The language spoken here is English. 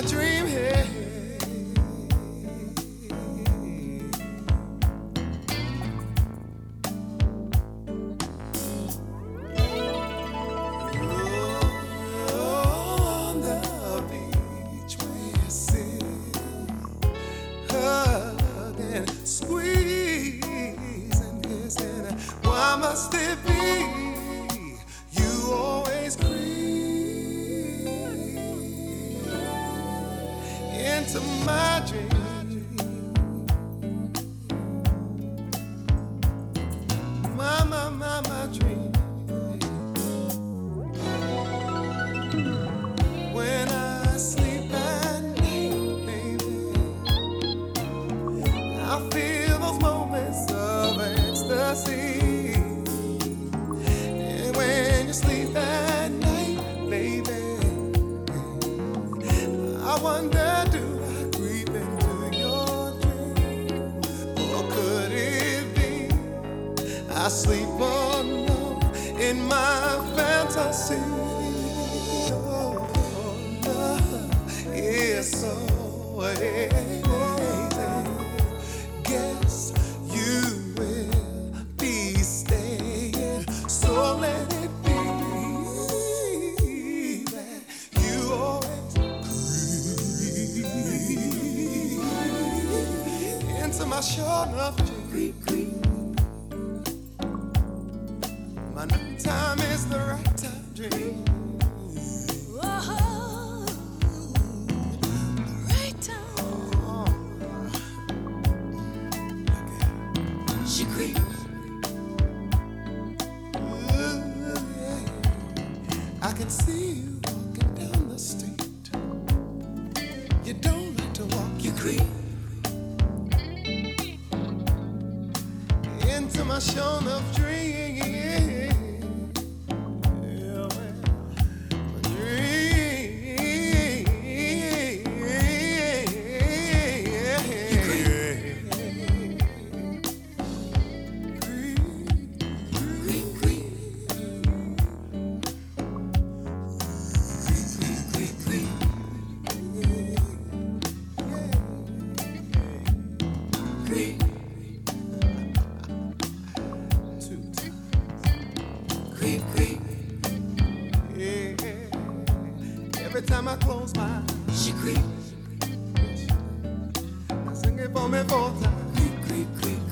dream here. On the beach where you sit, hugging, squeezing, kissing. Why must it be you always creep into my dream? My dream. When I sleep at night, baby, I feel those moments of ecstasy. And when you sleep at night, baby, I wonder, do I creep into your dream? Or could it be I sleep alone in my fantasy? Oh, love is so easy. Guess you will be staying, so let it be that you always creep into my short enough dream. My night time is the right time dream. Whoa, right time. She creeps. I can see you walking down the street. You don't like to walk, you creep into my shown of dream. Every time I close my eyes, She creeps. I sing it for me 4 times. Creep, creep, creep.